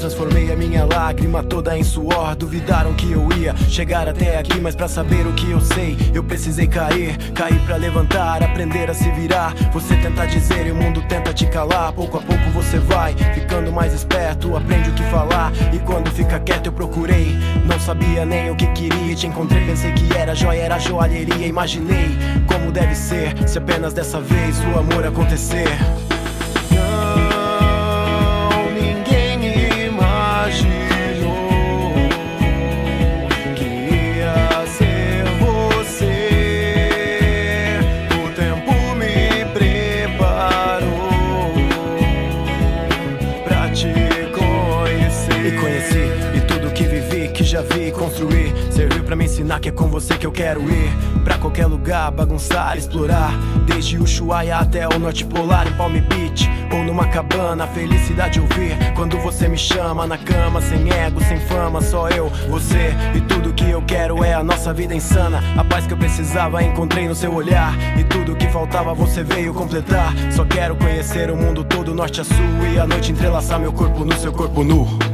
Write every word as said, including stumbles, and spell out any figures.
transformei a minha lágrima toda em suor. Duvidaram que eu ia chegar até aqui, mas pra saber o que eu sei, eu precisei cair. Cair pra levantar, aprender a se virar. Você tenta dizer e o mundo tenta te calar. Pouco a pouco você vai ficando mais esperto, aprende o que falar. E quando fica quieto eu procurei, não sabia nem o que queria. Te encontrei, pensei que era joia, era joalheria. Imaginei como deve ser se apenas dessa vez o amor acontecer. Não, ninguém imaginou que ia ser você. O tempo me preparou pra te conhecer. E conheci, e tudo que vivi, que já vi construir, serviu pra me ensinar que é com você que eu quero ir. Pra qualquer lugar, bagunçar, explorar, desde Ushuaia até o Norte Polar. Em Palm Beach ou numa cabana, a felicidade ouvir quando você me chama. Na cama, sem ego, sem fama, só eu, você. E tudo que eu quero é a nossa vida insana. A paz que eu precisava encontrei no seu olhar, e tudo que faltava você veio completar. Só quero conhecer o mundo todo, norte a sul, e a noite entrelaçar meu corpo no seu corpo nu.